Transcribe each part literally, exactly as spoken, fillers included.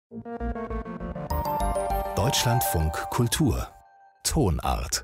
Deutschlandfunk Kultur Tonart.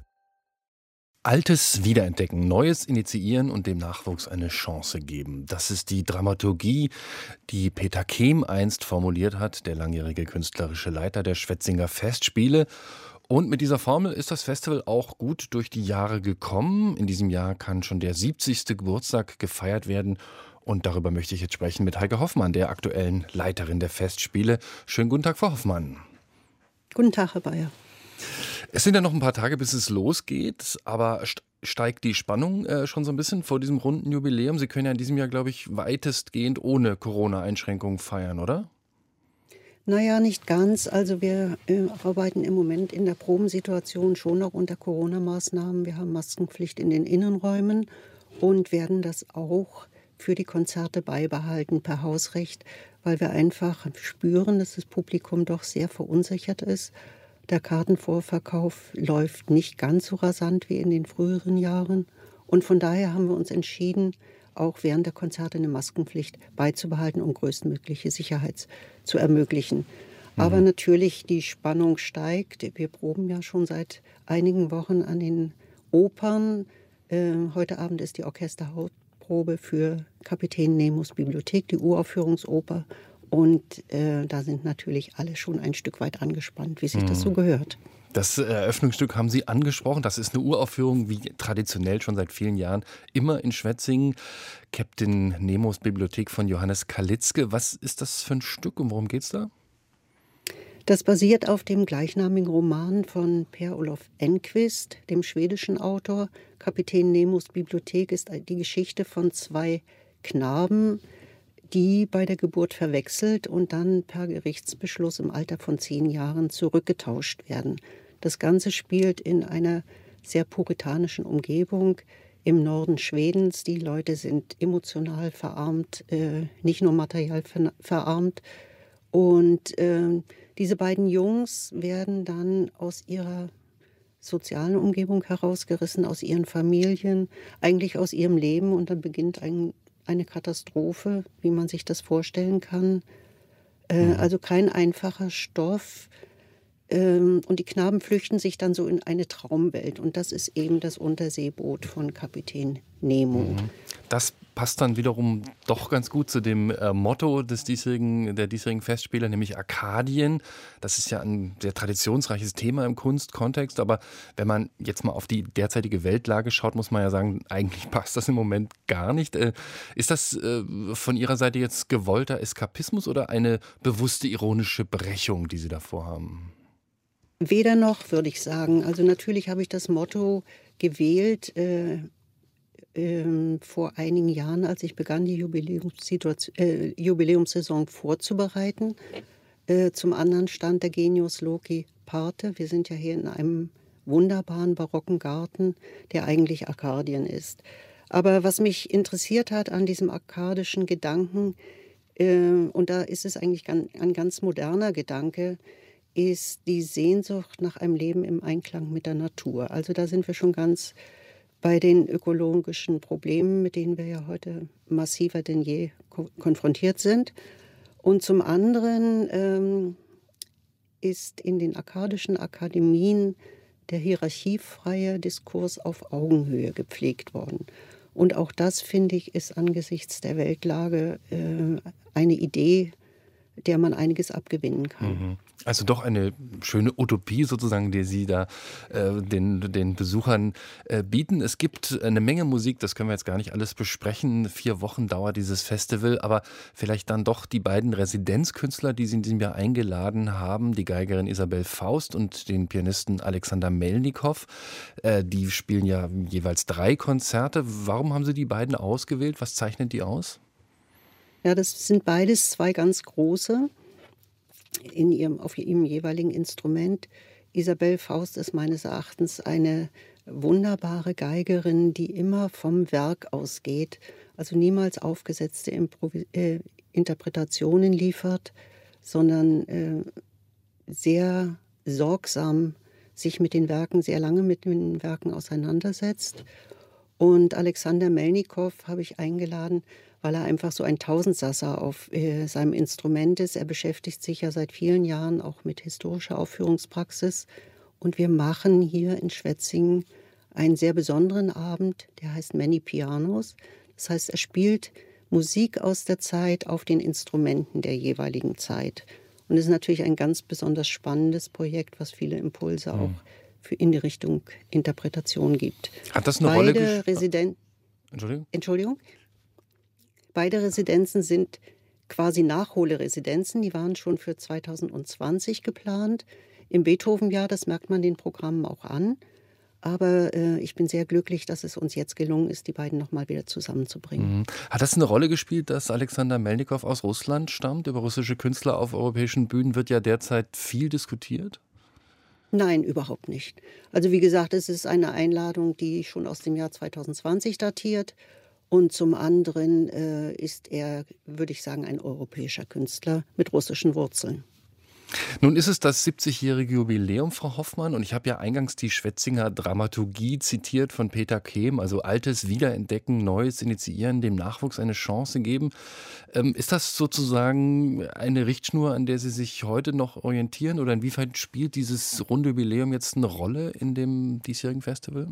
Altes wiederentdecken, Neues initiieren und dem Nachwuchs eine Chance geben. Das ist die Dramaturgie, die Peter Kehm einst formuliert hat, der langjährige künstlerische Leiter der Schwetzinger Festspiele. Und mit dieser Formel ist das Festival auch gut durch die Jahre gekommen. In diesem Jahr kann schon der siebzigste Geburtstag gefeiert werden. Und darüber möchte ich jetzt sprechen mit Heike Hoffmann, der aktuellen Leiterin der Festspiele. Schönen guten Tag, Frau Hoffmann. Guten Tag, Herr Bayer. Es sind ja noch ein paar Tage, bis es losgeht, aber steigt die Spannung äh, schon so ein bisschen vor diesem runden Jubiläum? Sie können ja in diesem Jahr, glaube ich, weitestgehend ohne Corona-Einschränkungen feiern, oder? Naja, nicht ganz. Also wir äh, arbeiten im Moment in der Probensituation schon noch unter Corona-Maßnahmen. Wir haben Maskenpflicht in den Innenräumen und werden das auch für die Konzerte beibehalten per Hausrecht, weil wir einfach spüren, dass das Publikum doch sehr verunsichert ist. Der Kartenvorverkauf läuft nicht ganz so rasant wie in den früheren Jahren. Und von daher haben wir uns entschieden, auch während der Konzerte eine Maskenpflicht beizubehalten, um größtmögliche Sicherheit zu ermöglichen. Mhm. Aber natürlich, die Spannung steigt. Wir proben ja schon seit einigen Wochen an den Opern. Äh, heute Abend ist die Orchesterhauptprobe für Kapitän Nemos Bibliothek, die Uraufführungsoper. Und äh, da sind natürlich alle schon ein Stück weit angespannt, wie sich das so gehört. Das Eröffnungsstück haben Sie angesprochen. Das ist eine Uraufführung, wie traditionell schon seit vielen Jahren, immer in Schwetzingen. Kapitän Nemos Bibliothek von Johannes Kalitzke. Was ist das für ein Stück und worum geht's da? Das basiert auf dem gleichnamigen Roman von Per-Olof Enquist, dem schwedischen Autor. Kapitän Nemos Bibliothek ist die Geschichte von zwei Knaben, die bei der Geburt verwechselt und dann per Gerichtsbeschluss im Alter von zehn Jahren zurückgetauscht werden. Das Ganze spielt in einer sehr puritanischen Umgebung im Norden Schwedens. Die Leute sind emotional verarmt, äh, nicht nur materiell ver- verarmt. Und äh, diese beiden Jungs werden dann aus ihrer sozialen Umgebung herausgerissen, aus ihren Familien, eigentlich aus ihrem Leben. Und dann beginnt ein eine Katastrophe, wie man sich das vorstellen kann. Äh, mhm. Also kein einfacher Stoff. Ähm, und die Knaben flüchten sich dann so in eine Traumwelt. Und das ist eben das Unterseeboot von Kapitän Nemo. Mhm. Das passt dann wiederum doch ganz gut zu dem äh, Motto des diesjährigen, der diesjährigen Festspiele, nämlich Arkadien. Das ist ja ein sehr traditionsreiches Thema im Kunstkontext. Aber wenn man jetzt mal auf die derzeitige Weltlage schaut, muss man ja sagen, eigentlich passt das im Moment gar nicht. Äh, ist das äh, von Ihrer Seite jetzt gewollter Eskapismus oder eine bewusste ironische Brechung, die Sie davor haben? Weder noch, würde ich sagen. Also natürlich habe ich das Motto gewählt, äh, ähm, vor einigen Jahren, als ich begann, die Jubiläumssituation, äh, Jubiläumssaison vorzubereiten. Äh, zum anderen stand der Genius Loci Parte. Wir sind ja hier in einem wunderbaren barocken Garten, der eigentlich Arkadien ist. Aber was mich interessiert hat an diesem arkadischen Gedanken, äh, und da ist es eigentlich ein, ein ganz moderner Gedanke, ist die Sehnsucht nach einem Leben im Einklang mit der Natur. Also da sind wir schon ganz bei den ökologischen Problemen, mit denen wir ja heute massiver denn je ko- konfrontiert sind. Und zum anderen ähm, ist in den arkadischen Akademien der hierarchiefreie Diskurs auf Augenhöhe gepflegt worden. Und auch das, finde ich, ist angesichts der Weltlage äh, eine Idee, der man einiges abgewinnen kann. Also doch eine schöne Utopie sozusagen, die Sie da äh, den, den Besuchern äh, bieten. Es gibt eine Menge Musik, das können wir jetzt gar nicht alles besprechen. Vier Wochen dauert dieses Festival, aber vielleicht dann doch die beiden Residenzkünstler, die Sie in diesem Jahr eingeladen haben, die Geigerin Isabel Faust und den Pianisten Alexander Melnikow. Äh, die spielen ja jeweils drei Konzerte. Warum haben Sie die beiden ausgewählt? Was zeichnet die aus? Ja, das sind beides zwei ganz große in ihrem, auf ihrem jeweiligen Instrument. Isabel Faust ist meines Erachtens eine wunderbare Geigerin, die immer vom Werk ausgeht, also niemals aufgesetzte Improvis- äh, Interpretationen liefert, sondern äh, sehr sorgsam sich mit den Werken, sehr lange mit den Werken auseinandersetzt. Und Alexander Melnikow habe ich eingeladen, weil er einfach so ein Tausendsasser auf äh, seinem Instrument ist. Er beschäftigt sich ja seit vielen Jahren auch mit historischer Aufführungspraxis. Und wir machen hier in Schwetzingen einen sehr besonderen Abend, der heißt Many Pianos. Das heißt, er spielt Musik aus der Zeit auf den Instrumenten der jeweiligen Zeit. Und es ist natürlich ein ganz besonders spannendes Projekt, was viele Impulse auch für in die Richtung Interpretation gibt. Hat das eine Beide Rolle gespielt? Residen- Entschuldigung? Entschuldigung? Beide Residenzen sind quasi Nachholresidenzen. Die waren schon für zweitausendzwanzig geplant. Im Beethoven-Jahr, das merkt man den Programmen auch an. Aber äh, ich bin sehr glücklich, dass es uns jetzt gelungen ist, die beiden nochmal wieder zusammenzubringen. Mhm. Hat das eine Rolle gespielt, dass Alexander Melnikow aus Russland stammt? Über russische Künstler auf europäischen Bühnen wird ja derzeit viel diskutiert. Nein, überhaupt nicht. Also wie gesagt, es ist eine Einladung, die schon aus dem Jahr zweitausendzwanzig datiert. Und zum anderen äh, ist er, würde ich sagen, ein europäischer Künstler mit russischen Wurzeln. Nun ist es das siebzigjährige Jubiläum, Frau Hoffmann, und ich habe ja eingangs die Schwetzinger Dramaturgie zitiert von Peter Kehm, also Altes wiederentdecken, Neues initiieren, dem Nachwuchs eine Chance geben. Ähm, ist das sozusagen eine Richtschnur, an der Sie sich heute noch orientieren, oder inwiefern spielt dieses runde Jubiläum jetzt eine Rolle in dem diesjährigen Festival?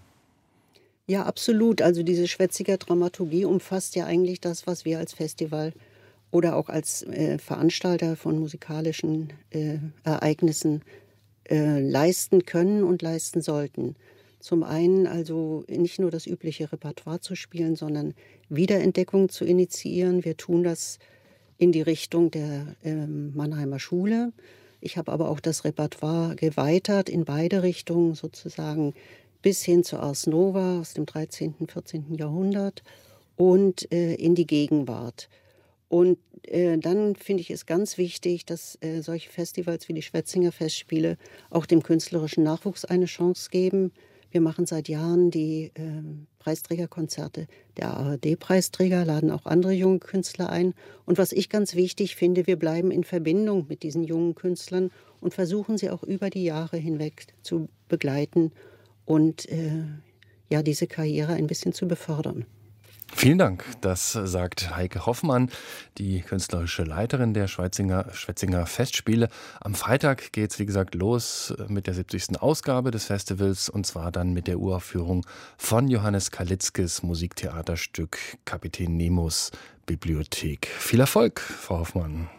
Ja, absolut. Also diese Schwetziger Dramaturgie umfasst ja eigentlich das, was wir als Festival oder auch als äh, Veranstalter von musikalischen äh, Ereignissen äh, leisten können und leisten sollten. Zum einen also nicht nur das übliche Repertoire zu spielen, sondern Wiederentdeckung zu initiieren. Wir tun das in die Richtung der äh, Mannheimer Schule. Ich habe aber auch das Repertoire geweitert in beide Richtungen sozusagen bis hin zur Ars Nova aus dem dreizehnten, vierzehnten Jahrhundert und äh, in die Gegenwart. Und äh, dann finde ich es ganz wichtig, dass äh, solche Festivals wie die Schwetzinger Festspiele auch dem künstlerischen Nachwuchs eine Chance geben. Wir machen seit Jahren die äh, Preisträgerkonzerte der A R D-Preisträger, laden auch andere junge Künstler ein. Und was ich ganz wichtig finde, wir bleiben in Verbindung mit diesen jungen Künstlern und versuchen sie auch über die Jahre hinweg zu begleiten und äh, ja, diese Karriere ein bisschen zu befördern. Vielen Dank, das sagt Heike Hoffmann, die künstlerische Leiterin der Schwetzinger, Schwetzinger Festspiele. Am Freitag geht es, wie gesagt, los mit der siebzigsten Ausgabe des Festivals, und zwar dann mit der Uraufführung von Johannes Kalitzkis Musiktheaterstück Kapitän Nemos Bibliothek. Viel Erfolg, Frau Hoffmann.